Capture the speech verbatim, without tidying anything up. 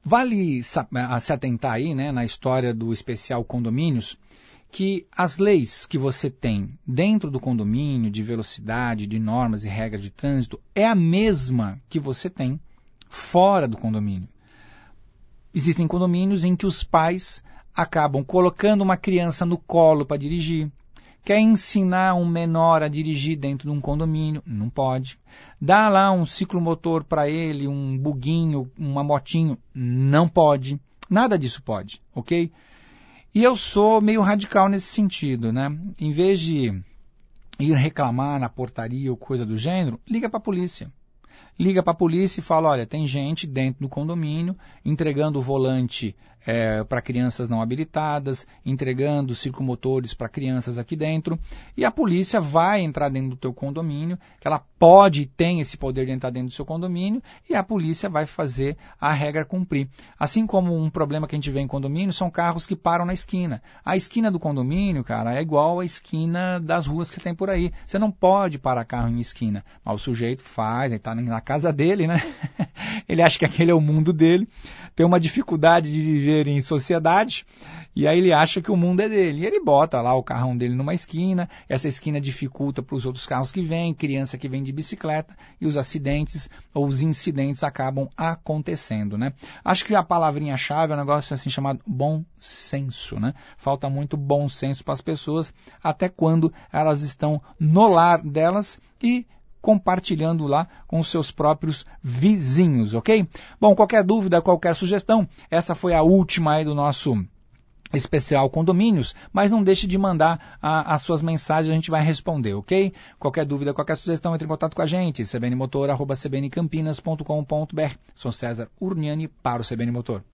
vale se atentar aí, né, na história do especial condomínios, que as leis que você tem dentro do condomínio, de velocidade, de normas e regras de trânsito, é a mesma que você tem fora do condomínio. Existem condomínios em que os pais acabam colocando uma criança no colo para dirigir. Quer ensinar um menor a dirigir dentro de um condomínio? Não pode. Dá lá um ciclomotor para ele, um buguinho, uma motinho? Não pode. Nada disso pode, ok? E eu sou meio radical nesse sentido, né? Em vez de ir reclamar na portaria ou coisa do gênero, liga para a polícia. Liga para a polícia e fala, olha, tem gente dentro do condomínio entregando o volante é, para crianças não habilitadas, entregando ciclomotores para crianças aqui dentro, e a polícia vai entrar dentro do teu condomínio, que ela pode e tem esse poder de entrar dentro do seu condomínio, e a polícia vai fazer a regra cumprir. Assim como um problema que a gente vê em condomínio são carros que param na esquina. A esquina do condomínio, cara, é igual à esquina das ruas que tem por aí. Você não pode parar carro em esquina, mas o sujeito faz, ele está na casa dele, né? Ele acha que aquele é o mundo dele, tem uma dificuldade de viver em sociedade, e aí ele acha que o mundo é dele. E ele bota lá o carrão dele numa esquina, essa esquina dificulta para os outros carros que vêm, criança que vem de bicicleta, e os acidentes ou os incidentes acabam acontecendo, né? Acho que a palavrinha-chave é um negócio assim chamado bom senso, né? Falta muito bom senso para as pessoas, até quando elas estão no lar delas e compartilhando lá com os seus próprios vizinhos, ok? Bom, qualquer dúvida, qualquer sugestão, essa foi a última aí do nosso especial condomínios, mas não deixe de mandar a, as suas mensagens, a gente vai responder, ok? Qualquer dúvida, qualquer sugestão, entre em contato com a gente, c b n motor arroba c b n campinas ponto com ponto b r. Sou César Urniani para o C B N Motor.